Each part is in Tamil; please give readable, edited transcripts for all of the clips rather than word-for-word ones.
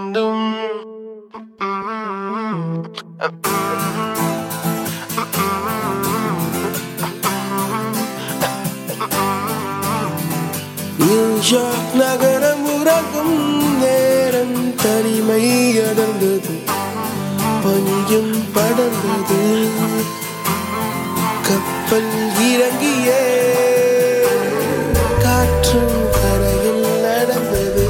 நியூயார்க் நகரம் உறங்கும் நேரம் தனிமை அடர்ந்தது, பனியும் படர்ந்தது. கப்பல் இறங்கியே காற்றும் கரையில் நடந்தது.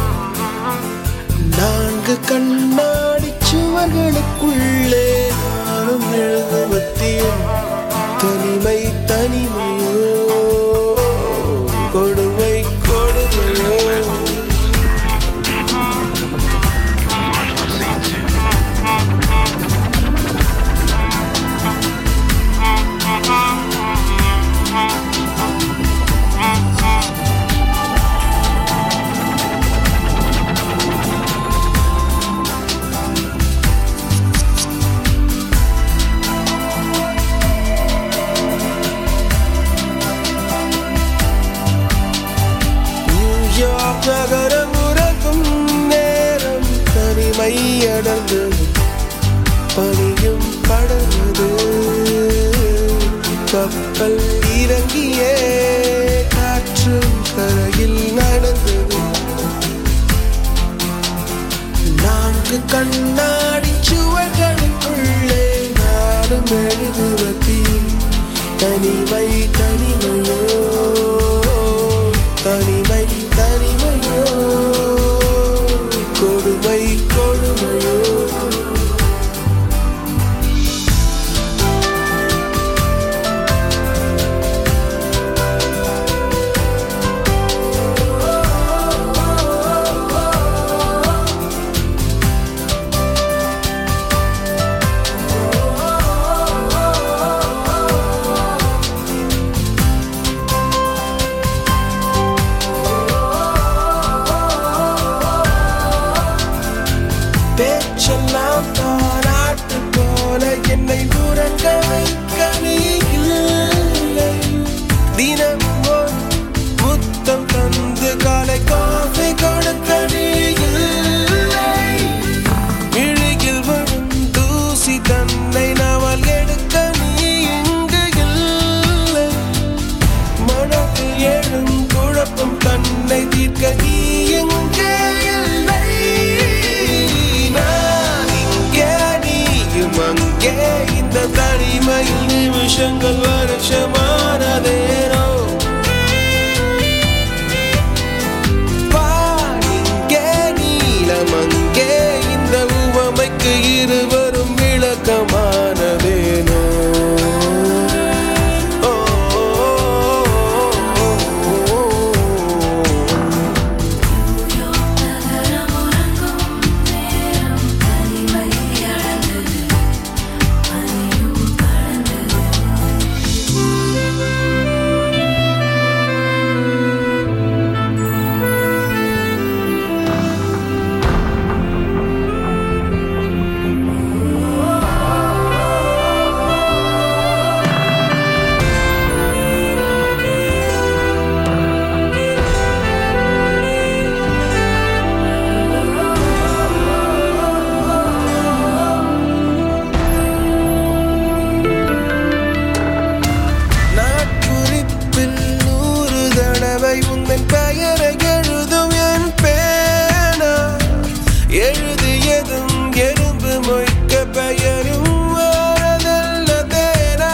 4 கண்ணாடி சுவர்களுக்குள்ளே நானும் எழுதுவத்தேன். தனிமை தனிமையோ கொடுமை கொடுமையோ. நகரம் உறங்கும் நேரம் தனிமை அடர்ந்தது, பனியும் படர்ந்தது. கப்பல் இறங்கியே காற்றும் கரையில் நடந்தது. 4 கண்ணாடி சுவர்களுக்குள்ளே நானும் எழுதுவத்தேன். தனிமை தனிமையோ தனிமை தனிமையோ கொடுமை கொடுமையோ. பேச்செல்லாம் தாராட்டு போல என்னை உறங்க வைக்க நீ இல்லை. தினமும் ஒரு முத்தம் தந்து காலை காஃபி கொடுக்க நீ இல்லை. இழுகில் வரும் தூசி தன்னை நாவல் எடுக்க நீ இங்கு இல்லை. மனதில் எழும் குழப்பம் தன்னை தீர்க்க நீ எங்கே இல்லை. அங்கே இந்த தனிமையில் நிமிஷங்கள் வருஷமானதேனோ. பாருங்கே நீலம் அங்கே இந்த உவமைக்கு இருவரும் விளக்கமானதேனோ. உந்தன் பெயரை எழுதும் என் பேனா, எழுதியதும் எறும்பு மொய்க்க பெயரும் வரதல்ல தேனா.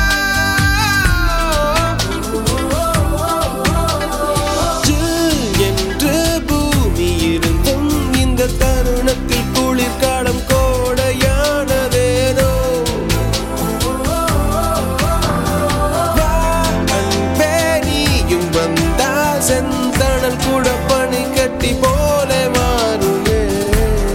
என்று பூமி இருந்தும் இந்த தருணத்தில் குளிர்காலம் கோடையானதேனோ. செந்தணல் கூட பனி கட்டி போல மாறுமே.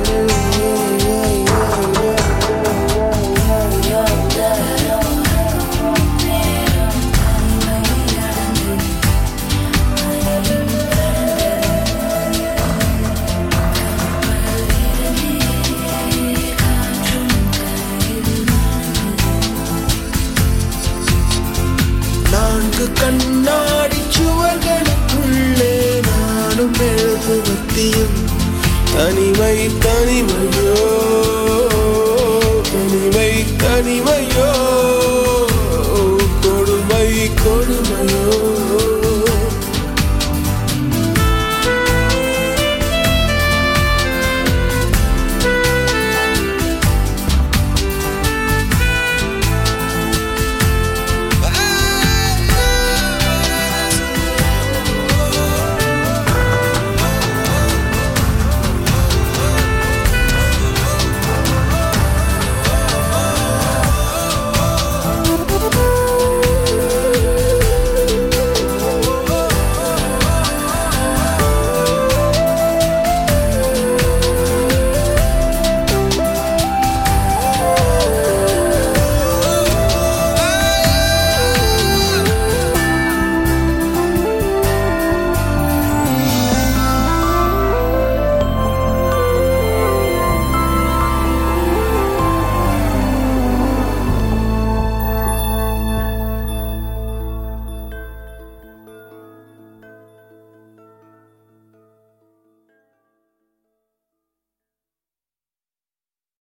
தனிமை தனிமையோ தனிமை தனிமையோ